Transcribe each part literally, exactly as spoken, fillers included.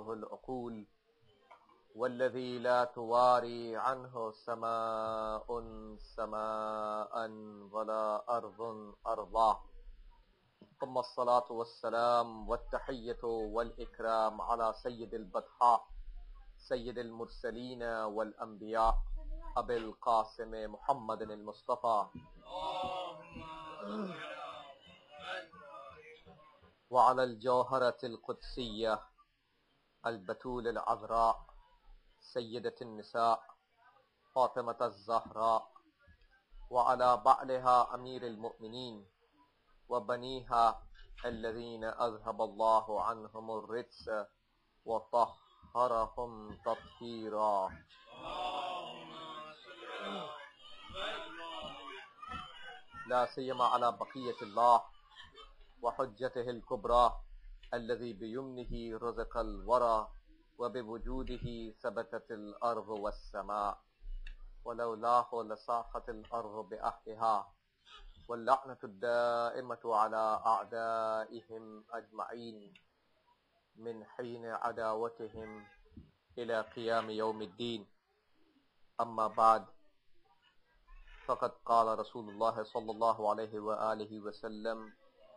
له العقول والذي لا تواري عنه سماء سماء ولا أرض أرضا ثم الصلاة والسلام والتحية والإكرام على سيد البطحاء سيد المرسلين والأنبياء أبي القاسم محمد المصطفى وعلى الجوهرة القدسية البتول العذراء سيدة النساء فاطمة الزهراء وعلى بعلها أمير المؤمنين وبنيها الذين أذهب الله عنهم الرجس وطهرهم تطهيرا. لا سيما على بقية الله وحجته الكبرى الذي بيمنه رزق الورى وبوجوده ثبتت الأرض والسماء ولولاه لصاحت الأرض بأهلها واللعنة الدائمة على أعدائهم أجمعين من حين عداوتهم إلى قيام يوم الدين. أما بعد، فقد قال رسول الله صلى الله عليه وآله وسلم: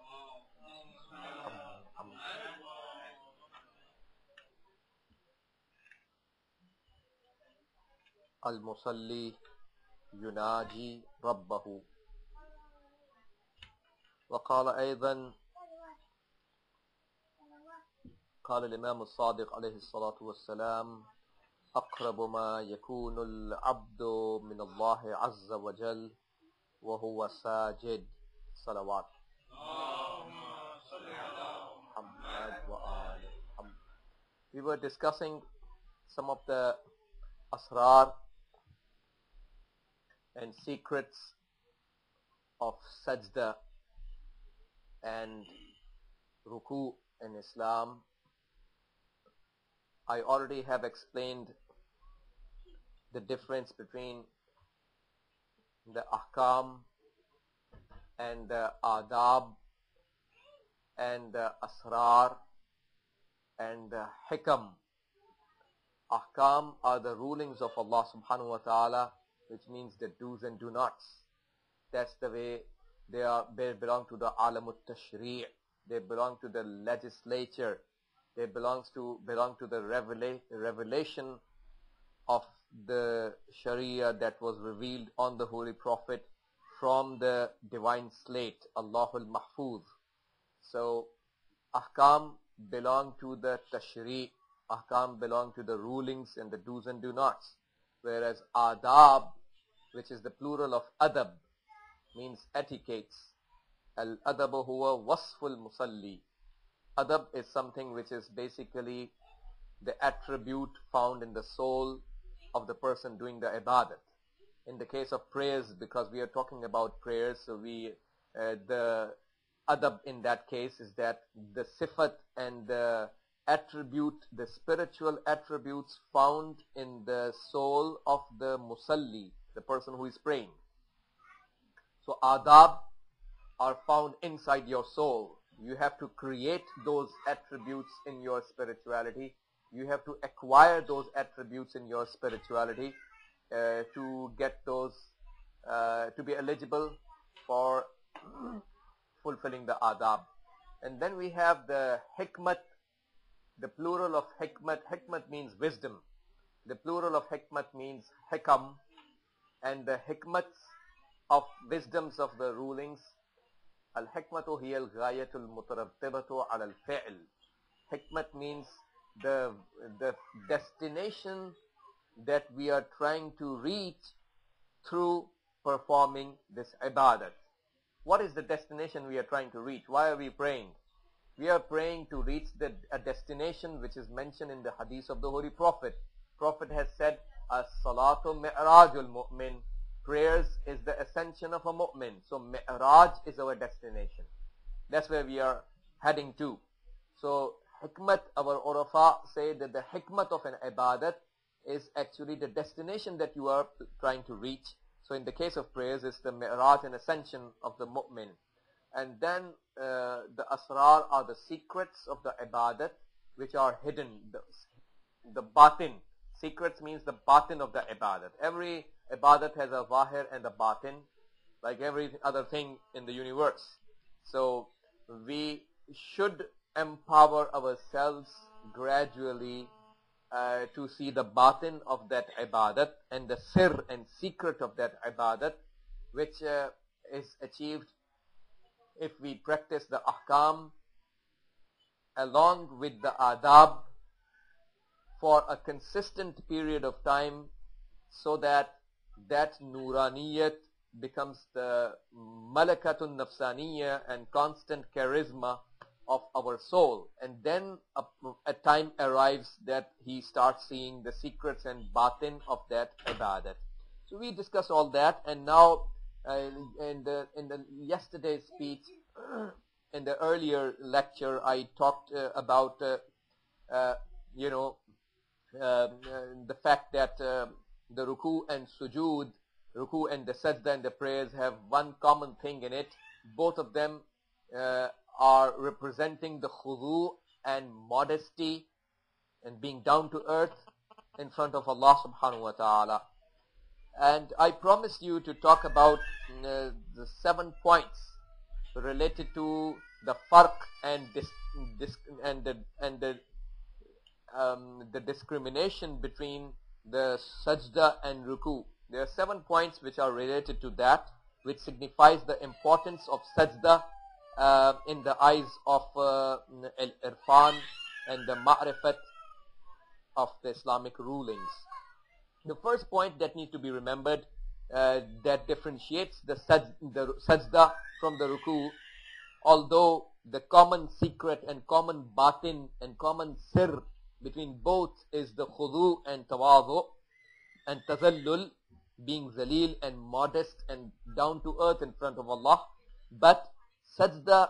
المصلي يناجي ربه. وقال أيضا، قال الإمام الصادق عليه الصلاة والسلام: أقرب ما يكون العبد من الله عز وجل وهو ساجد. صلوات. We were discussing some of the asrar and secrets of sajda and ruku in Islam. I already have explained the difference between the ahkam and the adab and the asrar and the hikam. Ahkam are the rulings of Allah subhanahu wa ta'ala, which means the do's and do nots. That's the way they are. They belong to the alamut tashri'. They belong to the legislature. They belongs to belong to the revela revelation of the Sharia that was revealed on the Holy Prophet from the divine slate, Allahul Mahfuz. So, ahkam belong to the tashri'. Ahkam belong to the rulings and the do's and do nots. Whereas adab, which is the plural of adab, means etiquettes. Al-adabu huwa wasful musalli. Adab is something which is basically the attribute found in the soul of the person doing the ibadat. In the case of prayers, because we are talking about prayers, so we uh, the adab in that case is that the sifat and the attribute, the spiritual attributes found in the soul of the musalli, the person who is praying. So adab are found inside your soul. You have to create those attributes in your spirituality. You have to acquire those attributes in your spirituality uh, to get those, uh, to be eligible for fulfilling the adab. And then we have the hikmat, the plural of hikmat. Hikmat means wisdom. The plural of hikmat means hikam. And the hikmats of wisdoms of the rulings, al-hikmatu hiya al-ghayatu al-mutarattibatu ala al-fi'l. Hikmat means the, the destination that we are trying to reach through performing this ibadat. What is the destination we are trying to reach? Why are we praying? We are praying to reach the, a destination which is mentioned in the hadith of the Holy Prophet. Prophet has said, as-salatu mi'rajul mu'min. Prayers is the ascension of a mu'min. So mi'raj is our destination. That's where we are heading to. So hikmat, our urafa say that the hikmat of an ibadat is actually the destination that you are trying to reach. So in the case of prayers, it's the mi'raj and ascension of the mu'min. And then uh, the asrar are the secrets of the ibadat. which are hidden, the, the batin. Secrets means the batin of the ibadat. Every ibadat has a zahir and a batin, like every other thing in the universe. So we should empower ourselves gradually uh, to see the batin of that ibadat and the sir and secret of that ibadat, which uh, is achieved if we practice the ahkam along with the adab for a consistent period of time, so that that nuraniyat becomes the malakatun nafsaniyya and constant charisma of our soul. And then a, a time arrives that he starts seeing the secrets and batin of that ibadat. So we discuss all that, and now uh, in the in the yesterday's speech, in the earlier lecture, I talked uh, about uh, uh, you know uh, uh, the fact that uh, the ruku and sujood, ruku and the sajda and the prayers have one common thing in it. Both of them uh, are representing the khudu and modesty and being down to earth in front of Allah subhanahu wa ta'ala. And I promised you to talk about uh, the seven points related to the farq and dis, dis, and the and the um, the discrimination between the sajda and ruku. There are seven points which are related to that, which signifies the importance of sajda uh, in the eyes of uh, al-irfan and the ma'rifat of the Islamic rulings. The first point that needs to be remembered uh, that differentiates the, saj the sajda from the ruku, although the common secret and common batin and common sir between both is the khudu and tawadhu and tazallul, being zalil and modest and down to earth in front of Allah. But sajda,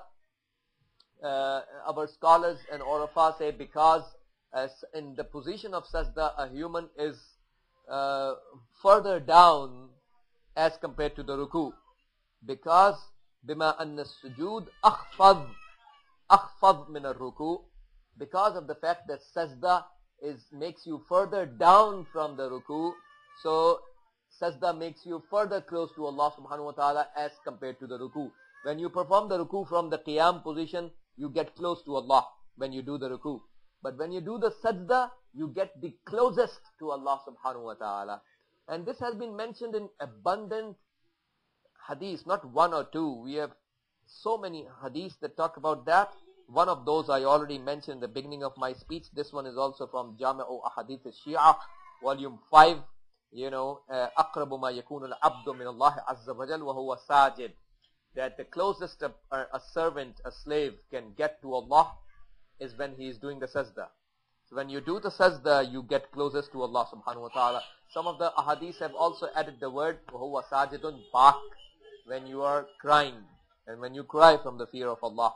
uh, our scholars and urafa say, because as in the position of sajda a human is uh, further down as compared to the ruku, because bima anna sujud akhfad akhfad min ar-ruku, because of the fact that sajda is makes you further down from the ruku, so sajda makes you further close to Allah subhanahu wa ta'ala as compared to the ruku. When you perform the ruku from the qiyam position, you get close to Allah when you do the ruku. But when you do the sajda, you get the closest to Allah subhanahu wa ta'ala. And this has been mentioned in abundant hadiths, not one or two. We have so many hadiths that talk about that. One of those I already mentioned in the beginning of my speech. This one is also from Jami'u Ahadith al-Shia, volume five. You know, أَقْرَبُ مَا يَكُونُ الْعَبْدُ مِنَ اللَّهِ عَزَّ وَجَلَّ وَهُوَ سَاجِدٌ, that the closest a, a servant, a slave can get to Allah is when he is doing the sajda. So when you do the sajda, you get closest to Allah subhanahu wa ta'ala. Some of the ahadith have also added the word وَهُوَ سَاجِدٌ, bak, when you are crying and when you cry from the fear of Allah.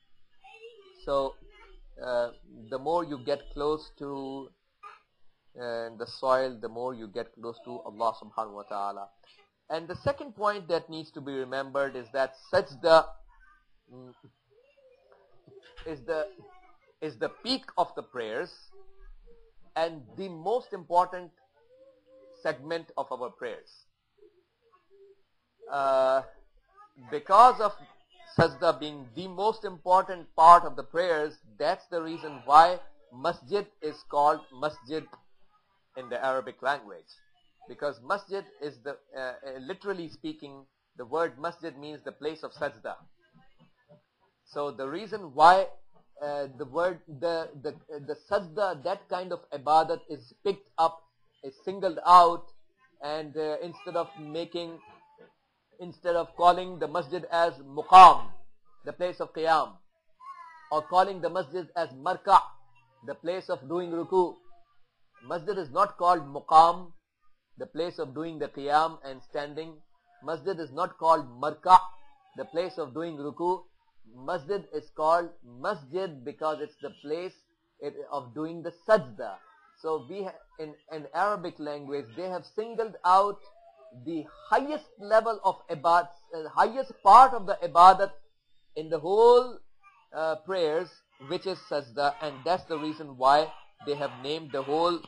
So uh, the more you get close to uh, the soil, the more you get close to Allah subhanahu wa ta'ala. And the second point that needs to be remembered is that sajda mm, is the is the peak of the prayers and the most important segment of our prayers. Uh, because of sajda being the most important part of the prayers, that's the reason why masjid is called masjid in the Arabic language. Because masjid is the, uh, uh, literally speaking, the word masjid means the place of sajda. So the reason why uh, the word, the, the, the sajda, that kind of ibadat is picked up, is singled out, and uh, instead of making, instead of calling the masjid as muqam, the place of qiyam, or calling the masjid as marka', the place of doing ruku, masjid is not called muqam, the place of doing the qiyam and standing. Masjid is not called marka', the place of doing ruku. Masjid is called masjid because it's the place of doing the sajda. So we ha in, in Arabic language, they have singled out the highest level of ibadat, uh, highest part of the ibadat in the whole uh, prayers which is sajda, and that's the reason why they have named the whole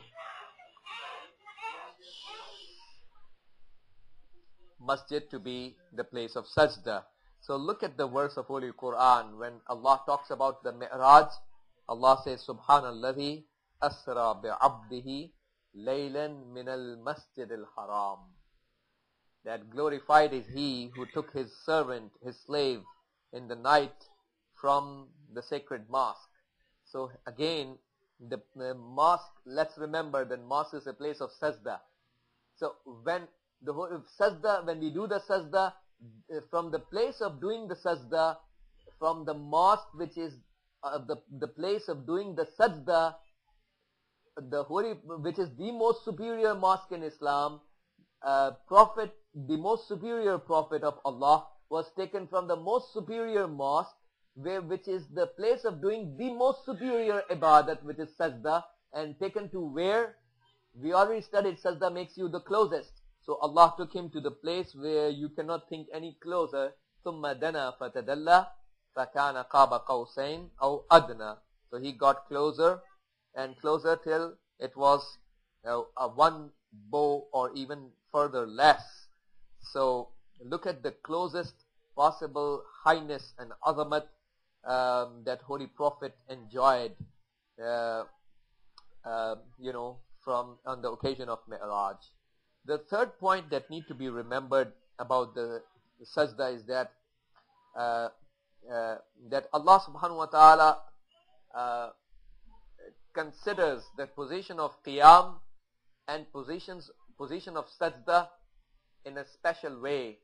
masjid to be the place of sajda. So look at the verse of Holy Quran. When Allah talks about the Mi'raj, Allah says, Subhanalladhi asra bi'abdihi laylan minal masjid al-haram. That glorified is He who took His servant, His slave, in the night from the sacred mosque. So again, the, the mosque, let's remember that mosque is a place of sajda. So when the whole sajda, when we do the sajda, from the place of doing the sajda, from the mosque, which is uh, the the place of doing the sajda, the holy, which is the most superior mosque in Islam, uh, Prophet, the most superior Prophet of Allah, was taken from the most superior mosque, where which is the place of doing the most superior ibadat, which is sajda, and taken to where we already studied sajda makes you the closest. So Allah took him to the place where you cannot think any closer. ثُمَّ دَنَا فَتَدَلَّى فَكَانَ قَابَ قَوْسَيْنِ أَوْ أَدْنَى. So he got closer and closer till it was uh, a one bow or even further less. So look at the closest possible highness and azamat um, that Holy Prophet enjoyed, uh, uh, you know, from on the occasion of Mi'raj. The third point that need to be remembered about the, the sajda is that uh, uh, that Allah subhanahu wa ta'ala uh, considers the position of qiyam and positions position of sajda in a special way,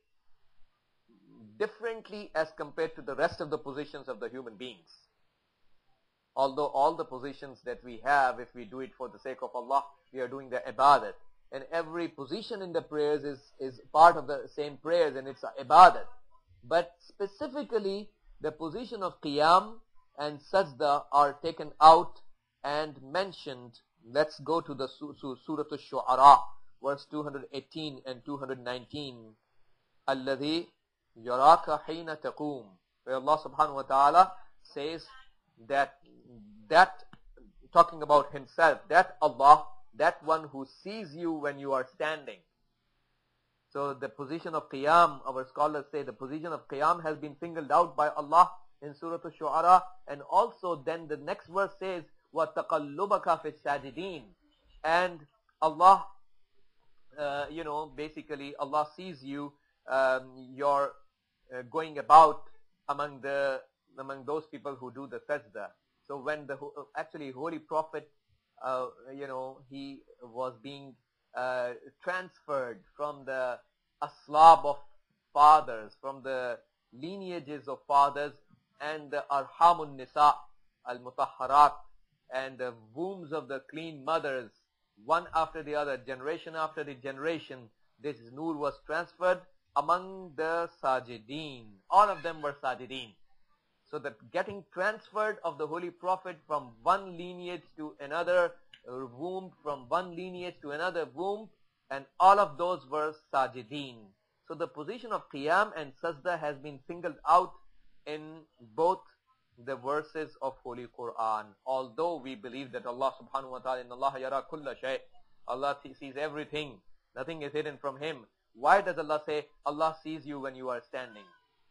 differently as compared to the rest of the positions of the human beings. Although all the positions that we have, if we do it for the sake of Allah, we are doing the ibadat. And every position in the prayers is, is part of the same prayers, and it's a ibadat. But specifically, the position of qiyam and sajda are taken out and mentioned. Let's go to the su su Surah Al-Shu'ara, verse two hundred eighteen and two hundred nineteen. Alladhi yaraka hina taqoom. Where Allah subhanahu wa ta'ala says that, that, talking about Himself, that Allah, that one who sees you when you are standing. So the position of qiyam, our scholars say the position of qiyam has been singled out by Allah in Surah Al-Shu'ara, and also then the next verse says, وَتَقَلُّبَكَ فِي السَّاجِدِينَ. And Allah, uh, you know, basically Allah sees you, um, you're uh, going about among the among those people who do the sajda. So when the actually Holy Prophet, Uh, you know, he was being uh, transferred from the aslab of fathers, from the lineages of fathers, and the arhamun nisa al-mutahharat, and the wombs of the clean mothers, one after the other, generation after the generation. This nur was transferred among the sajideen. All of them were sajideen. So that getting transferred of the Holy Prophet from one lineage to another uh, womb, from one lineage to another womb, and all of those were sajideen. So the position of qiyam and sajda has been singled out in both the verses of Holy Quran. Although we believe that Allah subhanahu wa ta'ala, inna Allah yara kulla shay, Allah sees everything, nothing is hidden from Him. Why does Allah say Allah sees you when you are standing?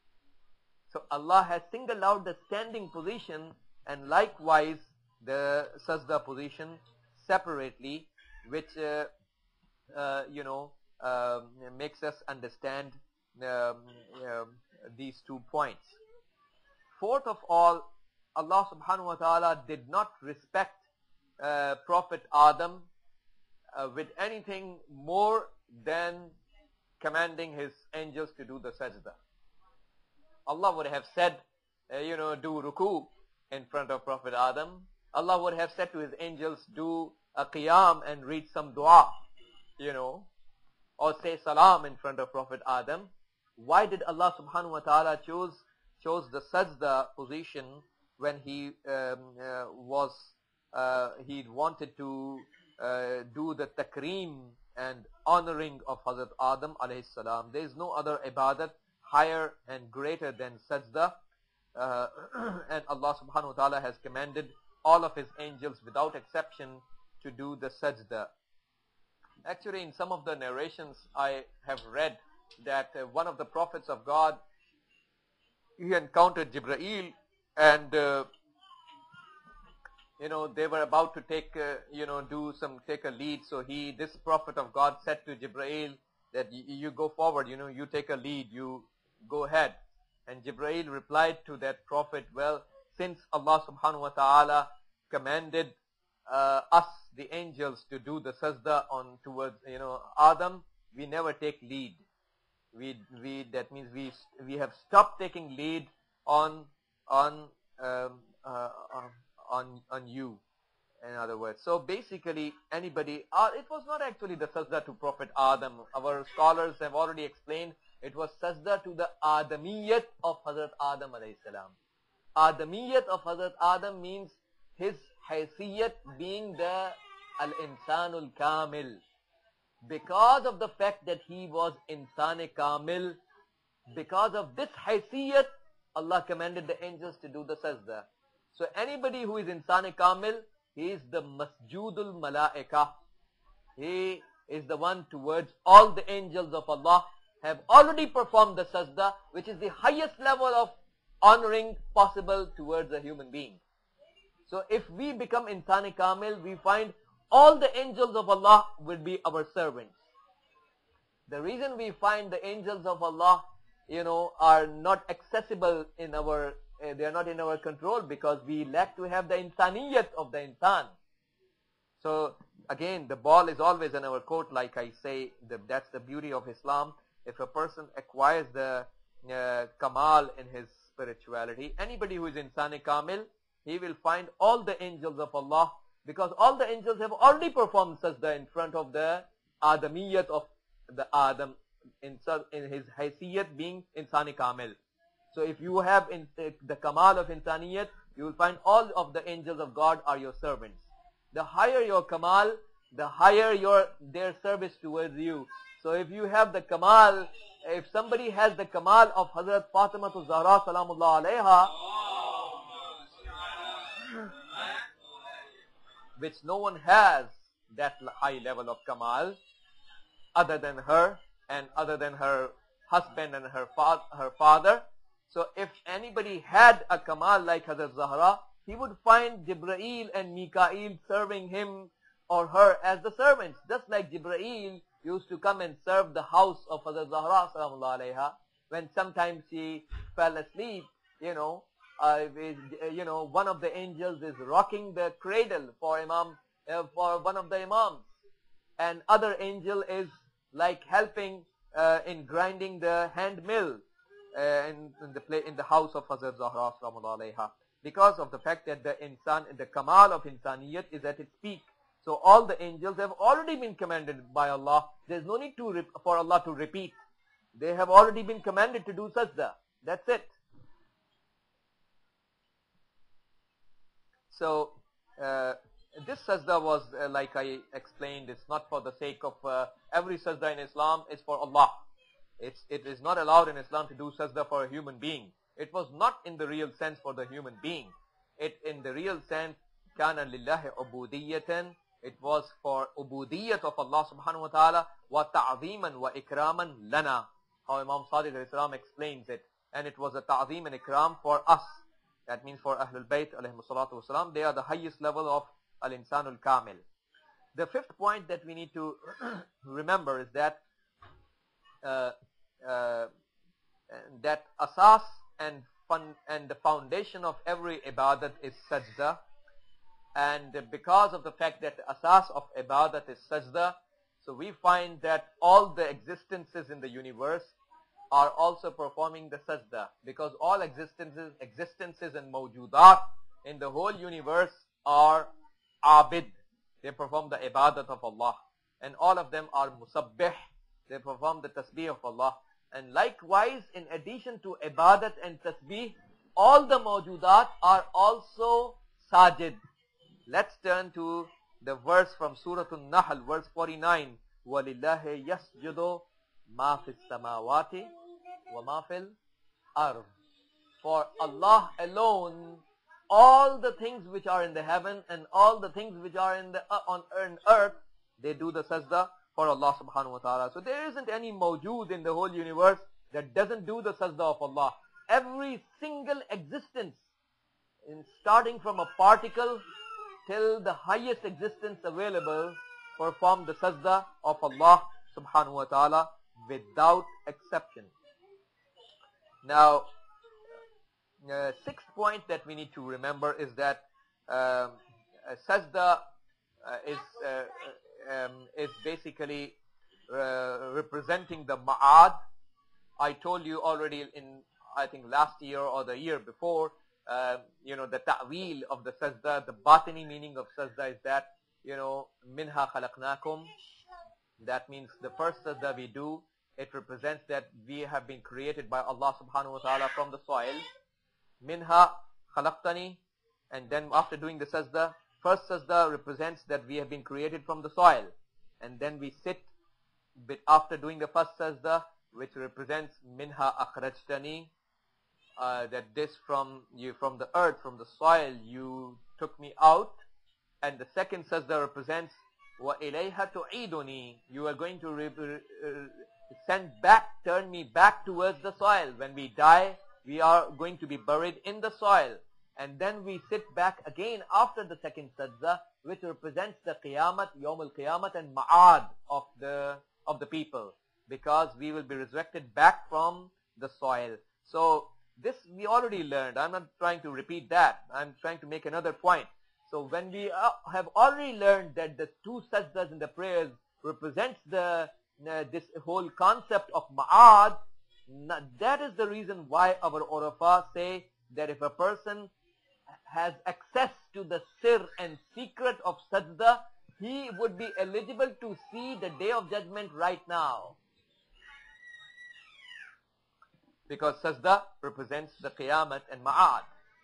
So Allah has singled out the standing position and likewise the sajda position separately, which uh, uh, you know uh, makes us understand um, uh, these two points. Fourth of all, Allah subhanahu wa ta'ala did not respect uh, Prophet Adam uh, with anything more than commanding his angels to do the sajda. Allah would have said, uh, you know, do ruku in front of Prophet Adam. Allah would have said to his angels, do a qiyam and read some dua, you know, or say salam in front of Prophet Adam. Why did Allah subhanahu wa ta'ala choose, chose the sajda position when he um, uh, was, uh, he wanted to uh, do the takreem and honoring of Hazrat Adam alayhi salam? There is no other ibadat higher and greater than sajda. uh, and Allah subhanahu wa ta'ala has commanded all of his angels without exception to do the sajda. Actually, in some of the narrations I have read that uh, one of the prophets of God, he encountered Jibreel, and uh, you know, they were about to take, uh, you know, do some, take a lead. So he, this prophet of God said to Jibreel that you go forward, you know, you take a lead, you go ahead. And Jibreel replied to that prophet, well, since Allah subhanahu wa ta'ala commanded uh, us, the angels, to do the sajda on towards, you know, Adam, we never take lead. We, we, that means we, we have stopped taking lead on, on, um, uh, on on on you, in other words. So basically anybody, uh, it was not actually the sajda to Prophet Adam. Our scholars have already explained it was sajda to the Adamiyat of Hazrat Adam alayhi salam. Adamiyat of Hazrat Adam means his haysiyat being the al-insanul kamil. Because of the fact that he was insane kamil, because of this haysiyat, Allah commanded the angels to do the sajda. So anybody who is insane kamil, he is the masjudul malaika. He is the one towards all the angels of Allah have already performed the sajda, which is the highest level of honoring possible towards a human being. So if we become insane kamil, we find all the angels of Allah will be our servants. The reason we find the angels of Allah, you know, are not accessible in our Uh, they are not in our control, because we lack to have the insaniyat of the insan. So again, the ball is always in our court, like I say. The, that's the beauty of Islam. If a person acquires the uh, kamal in his spirituality, anybody who is insani kamil, he will find all the angels of Allah, because all the angels have already performed sajda in front of the adamiyat of the Adam, in, in his haysiyat being insani kamil. So if you have in, uh, the kamal of insaniyat, you will find all of the angels of God are your servants. The higher your kamal, the higher your their service towards you. So if you have the kamal, if somebody has the kamal of Hazrat Fatima Zahra salamullah alayha, which no one has that high level of kamal other than her, and other than her husband and her, fa her father. So if anybody had a kamal like Hazrat Zahra, he would find Jibreel and Mikael serving him or her as the servants. Just like Jibreel used to come and serve the house of Hazrat Zahra salamullah alayha, when sometimes she fell asleep, you know, uh, you know, one of the angels is rocking the cradle for Imam, uh, for one of the Imams, and other angel is like helping uh, in grinding the hand mill. Uh, in, in the play, in the house of Hazrat Zahra salamullah alayha, because of the fact that the insan, the kamal of insaniyat is at its peak. So all the angels have already been commanded by Allah. There is no need to for Allah to repeat. They have already been commanded to do sajda. That's it. So uh, this sajda was, uh, like I explained, it's not for the sake of uh, every sajda in Islam is for Allah. It's, it is not allowed in Islam to do sajda for a human being. It was not in the real sense for the human being. It, in the real sense, kana lillahi ubudiyatan. It was for ubudiyat of Allah subhanahu wa ta'ala, wa ta'zeeman wa ikraman lana. How Imam Sadiq alayhi salam explains it. And it was a ta'zeem and ikram for us. That means for Ahlul Bayt alayhi salatu wasalam. They are the highest level of al-insanul kamil. The fifth point that we need to remember is that uh, uh, that asas and fun and the foundation of every ibadat is sajda. And because of the fact that the asas of ibadat is sajda, so we find that all the existences in the universe are also performing the sajda, because all existences, existences and mawjudat in the whole universe are abid. They perform the ibadat of Allah, and all of them are musabbih. They perform the tasbih of Allah. And likewise, in addition to ibadat and tasbih, all the mawjudat are also sajid. Let's turn to the verse from Surah An-Nahl, verse forty-nine. وَلِلَّهِ يَسْجُدُ مَا فِي السَّمَاوَاتِ وَمَا فِي الْأَرْضِ. for Allah alone, all the things which are in the heaven and all the things which are in the uh, on earth, they do the sajda for Allah subhanahu wa ta'ala. So there isn't any mawjood in the whole universe that doesn't do the sajda of Allah. Every single existence, in starting from a particle till the highest existence available, perform the sajda of Allah subhanahu wa ta'ala without exception. Now, uh, sixth point that we need to remember is that um, uh, sajda uh, is uh, um, is basically uh, representing the ma'ad. I told you already in, I think, last year or the year before, uh, you know, the ta'wil of the sajda, the batini meaning of sajda is that, you know, minha khalaqnakum. That means the first sajda we do, it represents that we have been created by Allah subhanahu wa ta'ala from the soil. Minha khalaqtani. And then after doing the sajda, first sajda represents that we have been created from the soil. And then we sit bit after doing the first sajda, which represents minha akhrajtani, uh, that this from you from the earth, from the soil, you took me out. And the second sajda represents wa ilayha tu'iduni, you are going to re re send back, turn me back towards the soil. When we die, we are going to be buried in the soil. And then we sit back again after the second sajda, which represents the qiyamat, yawm al-qiyamat, and ma'ad of the of the people, because we will be resurrected back from the soil. So this we already learned. I'm not trying to repeat that. I'm trying to make another point. So when we uh, have already learned that the two sajdas in the prayers represents the uh, this whole concept of ma'ad, that is the reason why our Urafa say that if a person has access to the sir and secret of sajda, he would be eligible to see the day of judgment right now. Because sajda represents the qiyamat and ma'ad.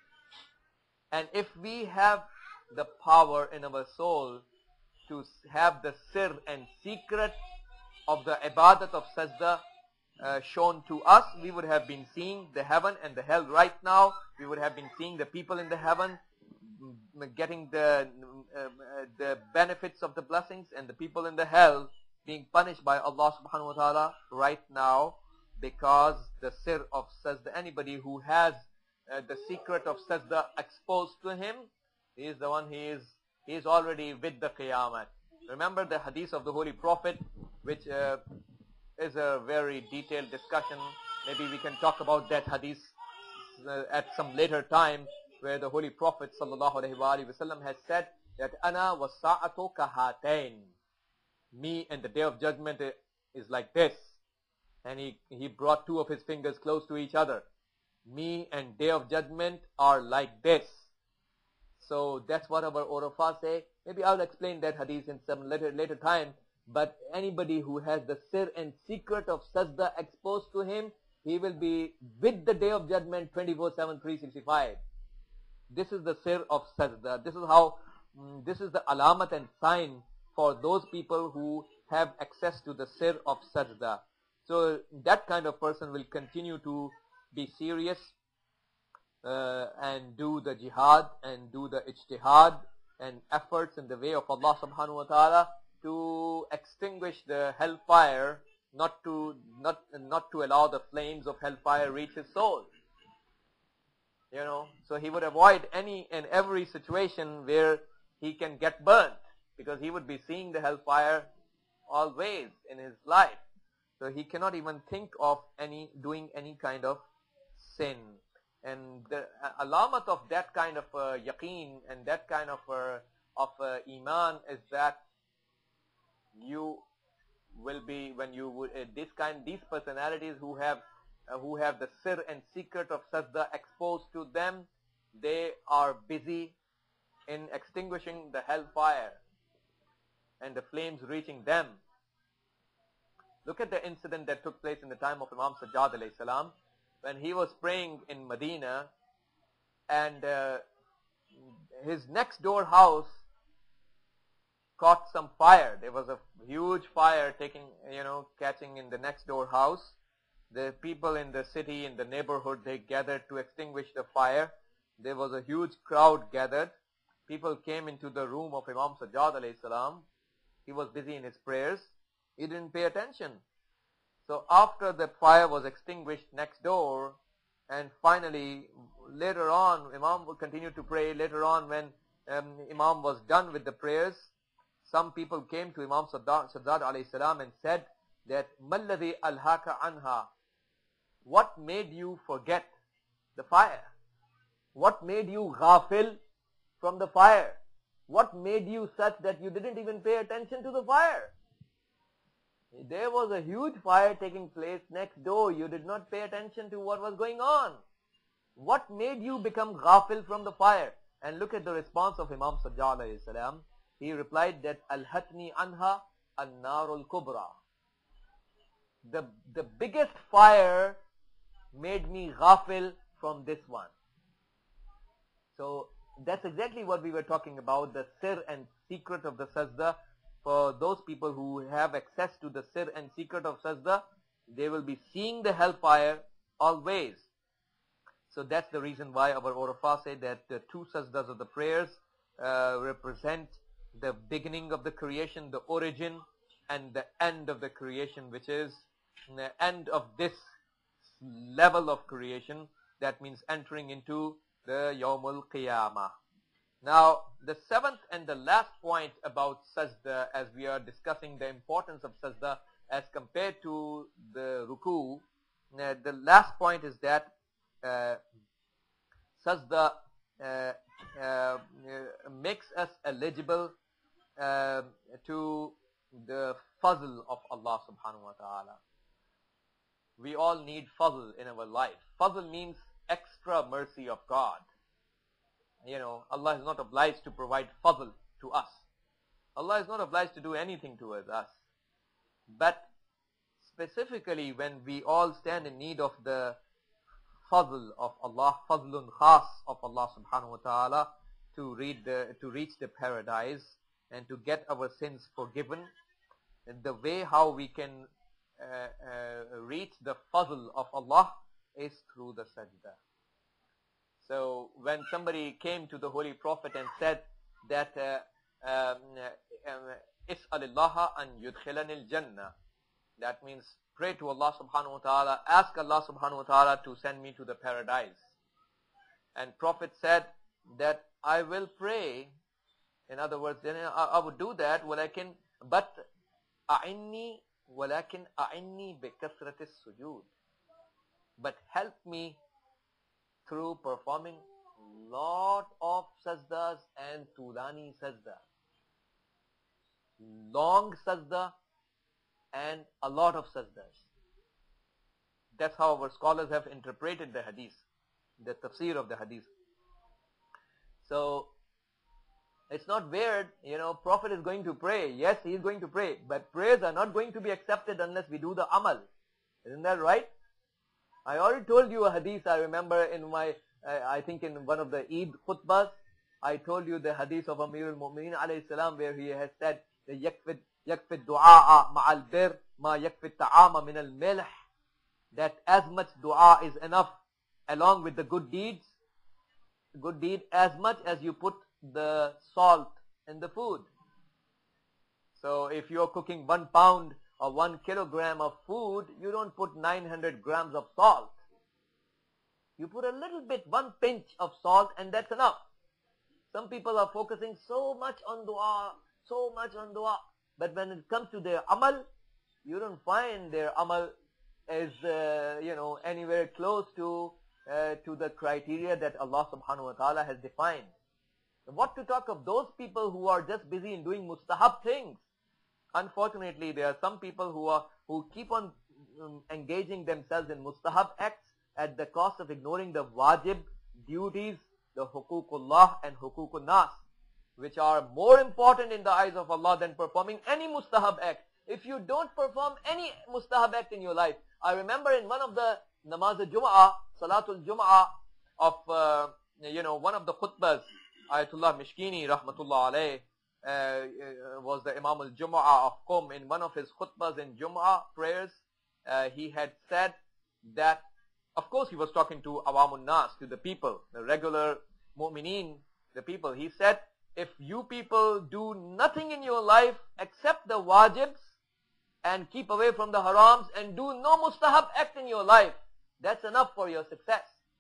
And if we have the power in our soul to have the sir and secret of the ibadat of sajda uh, shown to us, we would have been seeing the heaven and the hell right now. We would have been seeing the people in the heaven getting the uh, the benefits of the blessings, and the people in the hell being punished by Allah subhanahu wa ta'ala right now, because the sir of sajda, anybody who has uh, the secret of sajda exposed to him, he is the one, he is, he is already with the qiyamah. Remember the hadith of the Holy Prophet, which uh, is a very detailed discussion. Maybe we can talk about that hadith uh, at some later time, where the Holy Prophet sallallahu alaihi wasallam has said that ana wa sa'atu kahatain, me and the day of judgment is like this. And he, he brought two of his fingers close to each other. Me and day of judgment are like this. So that's what our Urafa say. Maybe I'll explain that hadith in some later later time. But anybody who has the sir and secret of sajda exposed to him, he will be with the day of judgment twenty-four seven, three sixty-five. This is the sir of sajda. This is how, um, this is the alamat and sign for those people who have access to the sir of sajda. So that kind of person will continue to be serious uh, and do the jihad and do the ijtihad and efforts in the way of Allah subhanahu wa ta'ala to extinguish the hellfire, not to not not to allow the flames of hellfire reach his soul. You know, so he would avoid any and every situation where he can get burnt, because he would be seeing the hellfire always in his life. So he cannot even think of any doing any kind of sin. And the uh, alamat of that kind of uh, yaqeen and that kind of uh, of uh, iman is that you will be, when you would uh, this kind these personalities who have uh, who have the sir and secret of sajda exposed to them, they are busy in extinguishing the hellfire and the flames reaching them. Look at the incident that took place in the time of Imam Sajjad alayhi salam, when he was praying in Medina, and uh, his next door house caught some fire. There was a huge fire taking, you know, catching in the next door house. the people in the city, in the neighborhood, they gathered to extinguish the fire. There was a huge crowd gathered. People came into the room of Imam Sajjad alayhi salam. He was busy in his prayers. He didn't pay attention. So after the fire was extinguished next door, and finally later on, Imam would continue to pray. Later on, when um, Imam was done with the prayers, some people came to Imam Sajjad alayhi salam and said that, Malladhi alhaka anha, what made you forget the fire? What made you ghafil from the fire? What made you such that you didn't even pay attention to the fire? There was a huge fire taking place next door. You did not pay attention to what was going on. What made you become ghafil from the fire? And look at the response of Imam Sajjad alayhi salam. He replied that, Alhatni anha an-narul kubra. The, the biggest fire made me ghafil from this one. So that's exactly what we were talking about, the sir and secret of the sajda. For those people who have access to the sir and secret of sajda, they will be seeing the hellfire always. So that's the reason why our Urafa say that the two sajdas of the prayers uh, represent the beginning of the creation, the origin, and the end of the creation, which is the end of this level of creation. That means entering into the Yawmul Qiyamah. Now, the seventh and the last point about sajda, as we are discussing the importance of sajda as compared to the ruku, uh, the last point is that uh, sajda uh, uh, makes us eligible uh, to the fazl of Allah subhanahu wa ta'ala. We all need fazl in our life. Fazl means extra mercy of God. You know, Allah is not obliged to provide fazl to us. Allah is not obliged to do anything towards us. But specifically when we all stand in need of the fazl of Allah, fazlun khas of Allah subhanahu wa ta'ala, to read the, to reach the paradise and to get our sins forgiven, and the way how we can uh, uh, reach the fazl of Allah is through the sajda. So when somebody came to the Holy Prophet and said that Is'alillaha an yudkhilanil jannah, that means pray to Allah subhanahu wa ta'ala, ask Allah subhanahu wa ta'ala to send me to the paradise. And Prophet said that I will pray. In other words, then I, I would do that, walakin, but a'inni walakin a'inni bi kasratis sujud. But help me through performing lot of sajdas and tulani sajda. Long sajda and a lot of sajdas. That's how our scholars have interpreted the hadith, the tafsir of the hadith. So it's not weird, you know, Prophet is going to pray. Yes, he is going to pray, but prayers are not going to be accepted unless we do the amal. Isn't that right? I already told you a hadith. I remember in my, uh, I think in one of the Eid khutbahs, I told you the hadith of Amir al-Mu'mineen alayhi salam, where he has said, yakfid yakfid du'a ma'al bir ma yakfid ta'ama min al-milh, that as much dua is enough along with the good deeds, good deed as much as you put the salt in the food. So if you are cooking one pound or one kilogram of food, you don't put nine hundred grams of salt. You put a little bit, one pinch of salt, and that's enough. Some people are focusing so much on dua, so much on dua, but when it comes to their amal, you don't find their amal is, uh, you know, anywhere close to uh, to the criteria that Allah subhanahu wa ta'ala has defined. What to talk of those people who are just busy in doing mustahab things? Unfortunately, there are some people who are who keep on um, engaging themselves in mustahab acts at the cost of ignoring the wajib duties, the huququllah and huququn nas, which are more important in the eyes of Allah than performing any mustahab act. If you don't perform any mustahab act in your life, I remember in one of the namaz al-Jum'ah, Salatul Jum'ah of, uh, you know, one of the khutbahs, Ayatullah Mishkini rahmatullah alayh, uh, uh, was the Imam al-Jum'ah of Qum. In one of his khutbahs in Jum'ah prayers, uh, he had said that, of course he was talking to awamun nas, to the people, the regular mu'mineen, the people. He said, if you people do nothing in your life except the wajibs and keep away from the harams and do no mustahab act in your life, that's enough for your success.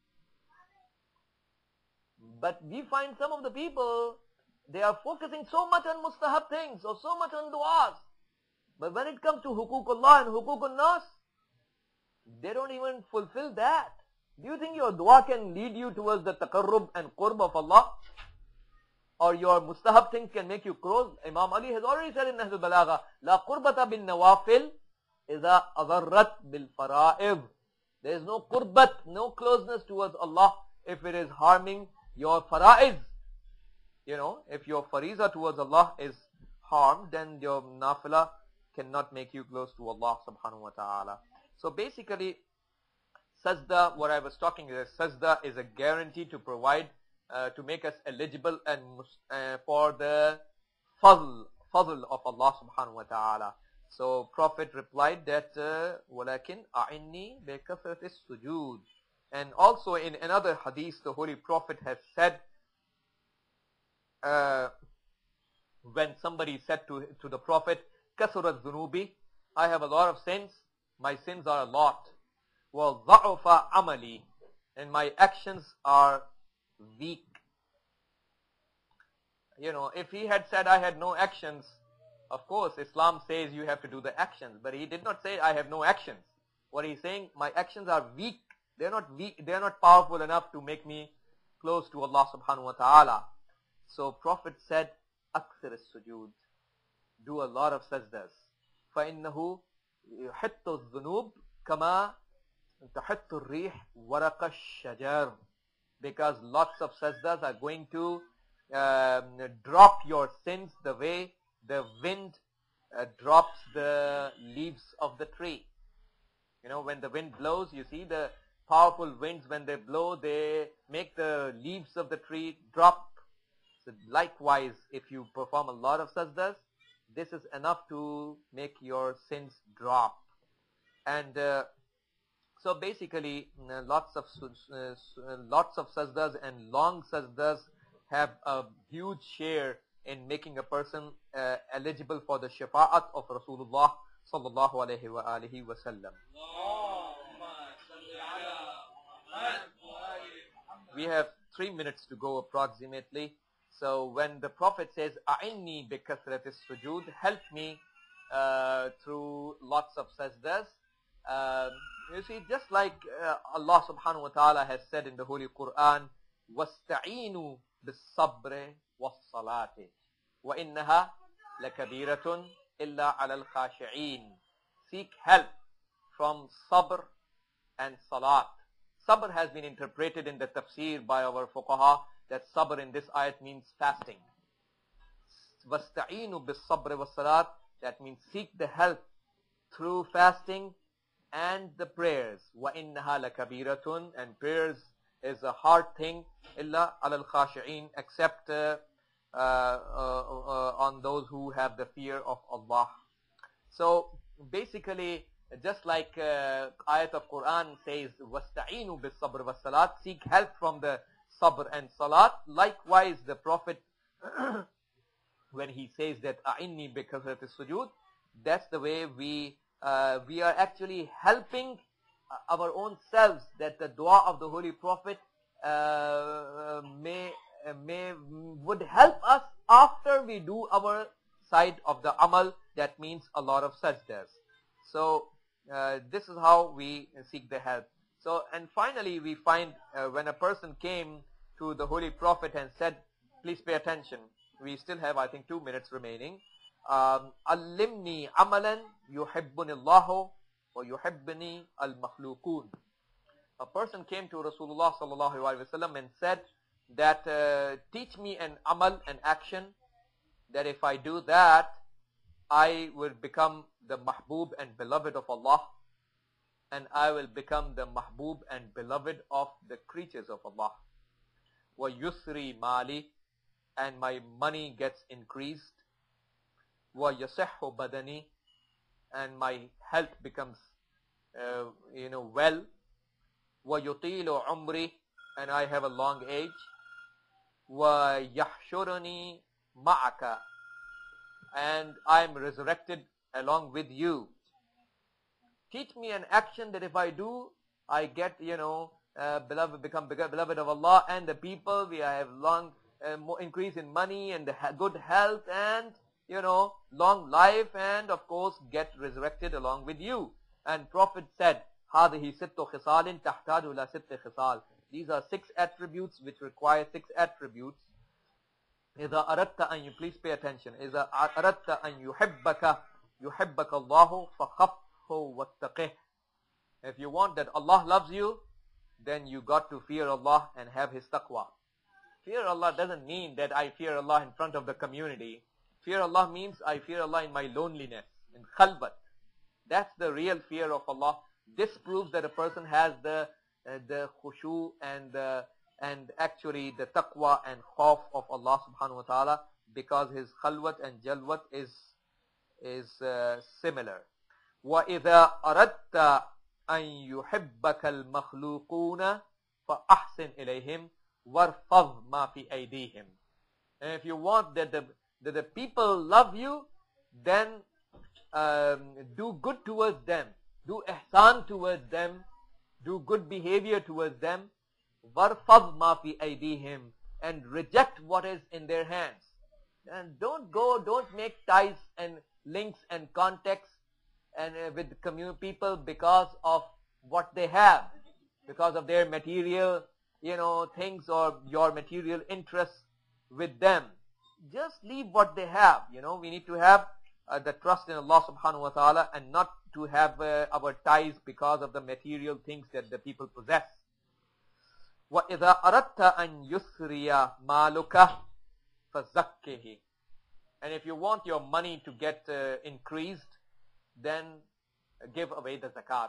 But we find some of the people, they are focusing so much on mustahab things or so much on du'as. But when it comes to huququllah and huququn nas, they don't even fulfill that. Do you think your dua can lead you towards the taqarrub and qurb of Allah? Or your mustahab things can make you close? Imam Ali has already said in Nahj al-Balagha, La qurbata bin nawafil iza adarrat bil fara'id. There is no qurbat, no closeness towards Allah if it is harming your fara'id. You know, if your fariza towards Allah is harmed, then your nafila cannot make you close to Allah subhanahu wa ta'ala. So basically, sajda, what I was talking is, sajda is a guarantee to provide, uh, to make us eligible and uh, for the fadl, fadl of Allah subhanahu wa ta'ala. So Prophet replied that, وَلَكِنْ أَعِنِّي بِكَثْرَةِ السُّجُودِ. And also in another hadith, the Holy Prophet has said, uh, when somebody said to, to the Prophet, كَثُرَ الذُّنُوبِ, I have a lot of sins, my sins are a lot. وَضَعُفَ عَمَلِي, and my actions are weak. You know, if he had said I had no actions, of course Islam says you have to do the actions, but he did not say I have no actions. What he's saying, my actions are weak. They're not weak, they're not powerful enough to make me close to Allah subhanahu wa ta'ala. So Prophet said, أكثر السجود, do a lot of sajdas. فإنه يحط الذنوب كما تحط الريح ورق الشجر. Because lots of sajdas are going to um, drop your sins the way the wind uh, drops the leaves of the tree. You know, when the wind blows, you see the powerful winds, when they blow, they make the leaves of the tree drop. So likewise, if you perform a lot of sajdas, this is enough to make your sins drop. And uh, so basically, uh, lots of uh, lots of sajdas and long sajdas have a huge share in making a person uh, eligible for the shafa'at of Rasulullah sallallahu alayhi wa alihi wa sallam. We have three minutes to go approximately. So when the Prophet says, A'inni bi kathratis sujud, help me uh, through lots of sajdas. Um, you see, just like uh, Allah subhanahu wa ta'ala has said in the Holy Quran, وَاسْتَعِينُوا بِالصَّبْرِ وَالصَّلَاةِ وَإِنَّهَا لَكَبِيرَةٌ إِلَّا عَلَى الْخَاشِعِينَ. Seek help from sabr and salat. Sabr has been interpreted in the tafsir by our fuqaha that sabr in this ayat means fasting. وَاسْتَعِينُوا بِالصَّبْرِ وَالصَّلَاةِ, that means seek the help through fasting and the prayers. وَإِنَّهَا لَكَبِيرَةٌ, and prayers is a hard thing, إِلَّا عَلَى الْخَاشِعِينَ, except uh, uh, uh, uh, on those who have the fear of Allah. So basically, just like uh, ayat of Quran says, وَاسْتَعِينُوا بِالصَّبْرِ وَالصَّلَاةِ, seek help from the sabr and salat. Likewise, the Prophet, when he says that أَعِنِّي بِكَثْرَةِ السُّجُودِ, that's the way we uh, we are actually helping our own selves, that the dua of the Holy Prophet uh, may may would help us after we do our side of the amal, that means a lot of sajdas. So uh, this is how we seek the help. So, and finally we find uh, when a person came to the Holy Prophet and said, please pay attention, we still have I think two minutes remaining. um, Allimni amalan yuhibbuni Allahu wa yuhibbuni al-makhluqun. A person came to Rasulullah sallallahu alaihi wasallam and said that uh, teach me an amal, an action, that if I do that, I will become the mahbub and beloved of Allah, and I will become the mahbub and beloved of the creatures of Allah. Wa yusri mali, and my money gets increased. Wa yasihhu badani, and my health becomes uh, you know, well. وَيُطِيلُ عُمْرِي, and I have a long age. وَيَحْشُرُنِي مَعَكَ, and I am resurrected along with you. Teach me an action that if I do, I get, you know, uh, beloved, become beloved of Allah and the people. We have long, uh, more increase in money and good health and, you know, long life, and of course get resurrected along with you. And Prophet said, هذه ست خصال تحتاج إلى ست خصال. These are six attributes which require six attributes. إذا أردت أن, you please pay attention. إذا أردت أن يحبك يحبك الله فخفه واتقه. If you want that Allah loves you, then you got to fear Allah and have His taqwa. Fear Allah doesn't mean that I fear Allah in front of the community. Fear Allah means I fear Allah in my loneliness, in khalwat. That's the real fear of Allah. This proves that a person has the uh, the khushu and uh, and actually the taqwa and khawf of Allah subhanahu wa ta'ala, because his khalwat and jalwat is is uh, similar. وَإِذَا أَرَدْتَ أَن يُحِبَّكَ الْمَخْلُوقُونَ فَأَحْسِنْ إِلَيْهِمْ وَارْفَضْ مَا فِي أَيْدِيهِمْ. And if you want that the, that the people love you, then um, do good towards them. Do ihsan towards them. Do good behavior towards them. وَارْفَضْ مَا فِي أَيْدِيهِمْ, and reject what is in their hands. And don't go, don't make ties and links and contacts and uh, with community people because of what they have, because of their material, you know, things or your material interests with them. Just leave what they have. You know, we need to have uh, the trust in Allah subhanahu wa ta'ala, and not to have uh, our ties because of the material things that the people possess. وَإِذَا أَرَدْتَ أَن يُسْرِيَ مَالُكَ فَزَكِّهِ. And if you want your money to get uh, increased, then give away the zakat.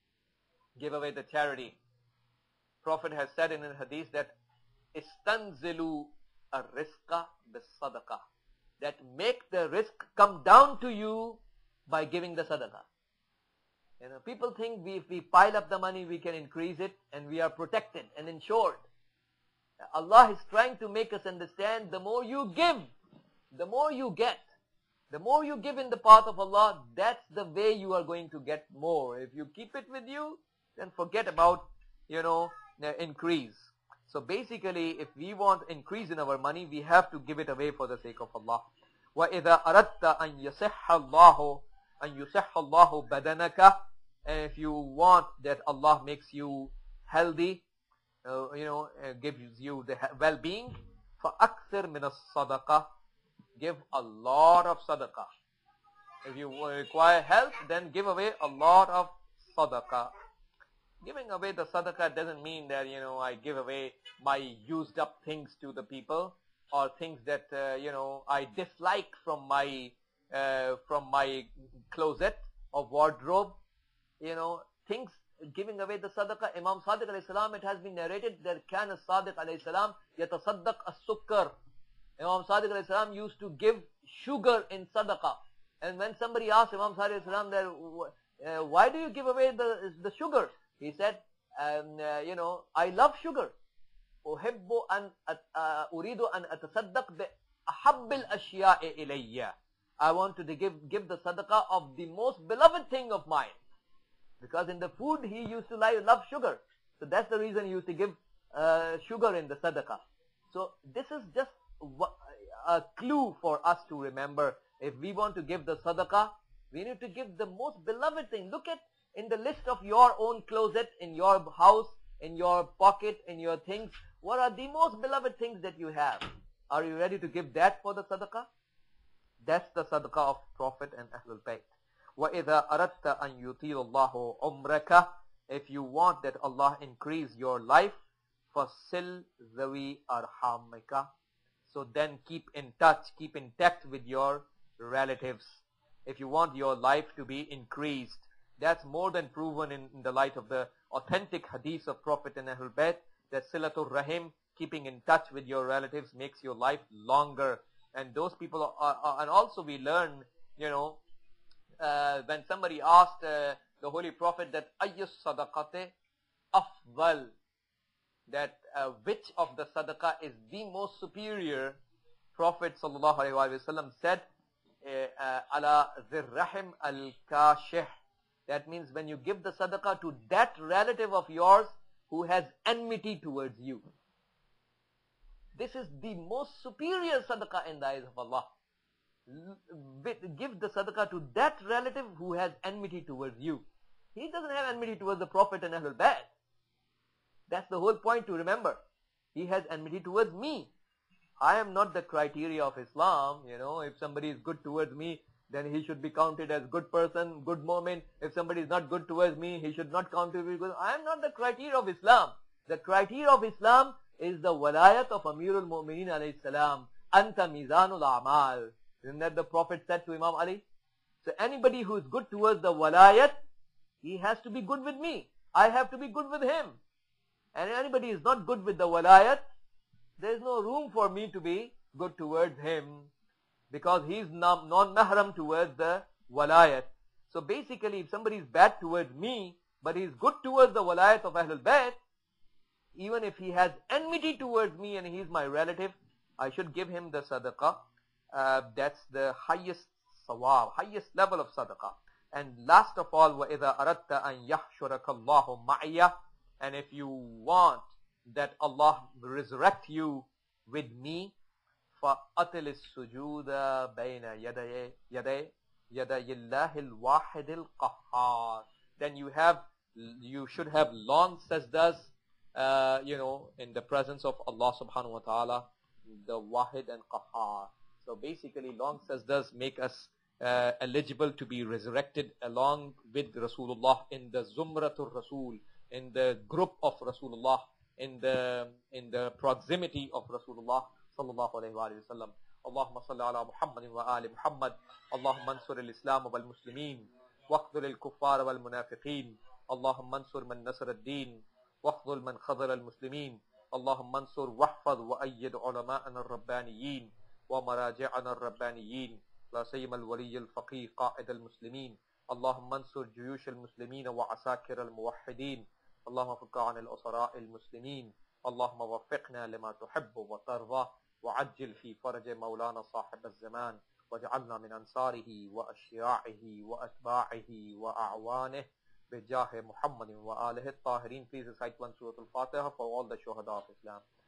Give away the charity. Prophet has said in a hadith that istanzilu ar-rizqa bis-sadaqah, that make the risk come down to you by giving the sadaqah. You know, people think we, if we pile up the money, we can increase it and we are protected and insured. Allah is trying to make us understand, the more you give, the more you get. The more you give in the path of Allah, that's the way you are going to get more. If you keep it with you, then forget about, you know, increase. So basically, if we want increase in our money, we have to give it away for the sake of Allah. وَإِذَا أَرَدْتَ أَن يَصِحَّ اللَّهُ أَن يُصِحَّ اللَّهُ بَدَنَكَ. And if you want that Allah makes you healthy, uh, you know, uh, gives you the well-being, فَأَكْثِرْ مِنَ الصَّدَقَةِ. Give a lot of sadaqah. If you require health, then give away a lot of sadaqah. Giving away the sadaqah doesn't mean that, you know, I give away my used up things to the people, or things that, uh, you know, I dislike from my, uh, from my closet or wardrobe. You know, things, giving away the sadaqah. Imam Sadiq alayhi salam, it has been narrated that Kana Sadiq alayhi salam yatasaddaq as-sukkar. Imam Sadiq alayhi salam used to give sugar in sadaqah. And when somebody asked Imam Sadiq alayhi salam that, uh, why do you give away the, the sugar? He said, um, uh, you know, I love sugar. أُحِبُّ أَنْ أُرِيدُ أَنْ أَتَصَدَّقْ بِأَحَبِّ الْأَشْيَاءِ إِلَيَّ. I want to give, give the sadaqah of the most beloved thing of mine. Because in the food he used to like, love sugar. So that's the reason he used to give uh, sugar in the sadaqah. So this is just a clue for us to remember. If we want to give the sadaqah, we need to give the most beloved thing. Look at in the list of your own closet, in your house, in your pocket, in your things, what are the most beloved things that you have? Are you ready to give that for the sadaqah? That's the sadaqah of Prophet and Ahlul Bayt. وَإِذَا أَرَدْتَ أَن يُطِيلَ اللَّهُ عُمْرَكَ. If you want that Allah increase your life, فَصِلْ ذَوِي أَرْحَامِكَ. So then keep in touch, keep intact with your relatives. If you want your life to be increased, that's more than proven in, in the light of the authentic hadith of Prophet and Ahlul Bayt, that Silatul Rahim, keeping in touch with your relatives, makes your life longer. And those people, are, are, and also we learn, you know, uh, when somebody asked uh, the Holy Prophet that ayyus sadaqate afdal, that uh, which of the sadaqah is the most superior. Prophet sallallahu alaihi wasallam said, uh, ala zirrahim al-kashih. That means when you give the sadaqah to that relative of yours who has enmity towards you. This is the most superior sadaqah in the eyes of Allah. Give the sadaqah to that relative who has enmity towards you. He doesn't have enmity towards the Prophet and Ahlul Bayt. That's the whole point to remember. He has enmity towards me. I am not the criteria of Islam. You know, if somebody is good towards me, then he should be counted as good person, good moment. If somebody is not good towards me, he should not count to be good. I am not the criteria of Islam. The criteria of Islam is the walayat of Amirul Mu'mineen alayhi salam. Anta mizanul a'mal. Isn't that the Prophet said to Imam Ali? So anybody who is good towards the walayat, he has to be good with me. I have to be good with him. And anybody is not good with the walayat, there is no room for me to be good towards him, because he is non-mahram towards the walayat. So basically, if somebody is bad towards me, but he is good towards the walayat of Ahlul Bayt, even if he has enmity towards me and he is my relative, I should give him the sadaqah. Uh, that's the highest sawab, highest level of sadaqah. And last of all, وَإِذَا أَرَدْتَ أَنْ يَحْشُرَكَ اللَّهُ مَعِيَّ. And if you want that Allah resurrect you with me, فَأَتِلِ السُّجُودَ بَيْنَ يَدَيِ يَدَيِ يَدَيِ اللَّهِ الْوَاحِدِ الْقَهَّارِ. Then you have, you should have long sajdas, uh, you know, in the presence of Allah subhanahu wa ta'ala, the Wahid and Qahhar. So basically, long sajdas make us uh, eligible to be resurrected along with Rasulullah in the Zumratul Rasul, in the group of Rasulullah, in the in the proximity of Rasulullah sallallahu alayhi wa sallam. Allahumma salli ala Muhammadin wa ali Muhammad. Allahumma ansur al-Islam wal Muslimin waqdul al-kuffar wal munafiqeen. Allahumma ansur man nasr ad-din waqdul man khadhal al-muslimin. Allahumma ansur wahfaz wa ayyid ulama'ana ar-rabbaniyin wa maraji'ana ar-rabbaniyin la sayyima al-waliy al-faqih qa'id al-muslimin. Allahumma ansur juyush al-muslimin wa asakir al-muwahhidin. اللهم فك عن الأسراء المسلمين. اللهم وفقنا لما تحب وترضى وعجل في فرج مولانا صاحب الزمان واجعلنا من أنصاره وأشياعه وأتباعه وأعوانه بجاه محمد وآله الطاهرين. Please recite one Surah Al-Fatiha for all the shuhada of Islam.